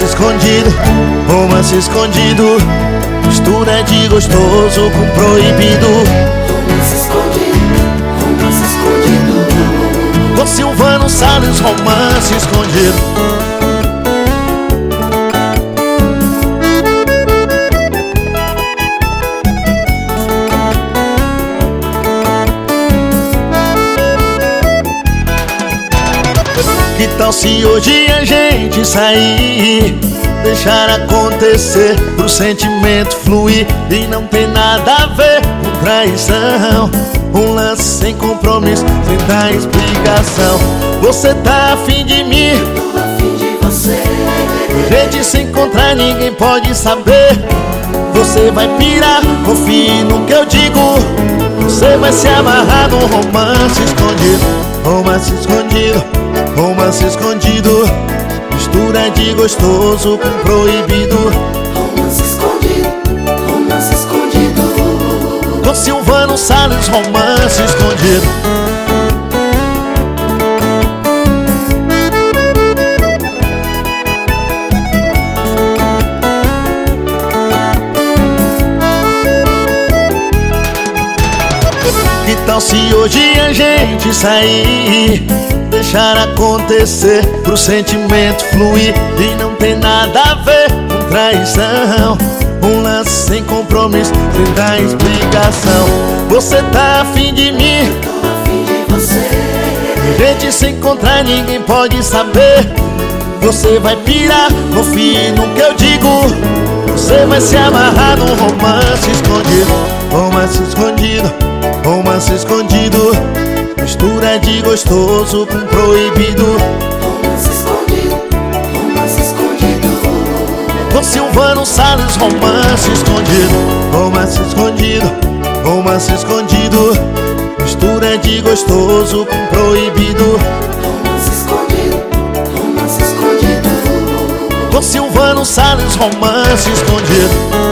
Romance escondido, romance escondido, mistura de gostoso com proibido. Romance escondido, romance escondido. Com Silvano Salles, romance escondido. Que tal se hoje a gente sair, deixar acontecer pro sentimento fluir e não tem nada a ver com traição? Um lance sem compromisso, sem dar explicação. Você tá afim de mim, Tô afim de você. a gente se encontrar ninguém pode saber. Você vai pirar, confie no que eu digo. Você vai se amarrar no romance escondido. Romance escondido, romance escondido, mistura de gostoso com proibido. Romance escondido, romance escondido. Com Silvano Salles, romance escondido. Que tal se hoje a gente sair, deixar acontecer pro sentimento fluir e não tem nada a ver com traição? Um lance sem compromisso, sem dar explicação. Você tá afim de mim, Tô afim de você. a gente se encontrar ninguém pode saber. Você vai pirar, confie no que eu digo. Você vai se amarrar no romance escondido. Romance escondido, romance escondido, mistura de gostoso com proibido. Romance escondido, romance escondido. Com Silvano Salles, romance escondido. Romance escondido, romance escondido, mistura de gostoso com proibido. Romance escondido, romance escondido. Com Silvano Salles, romance escondido.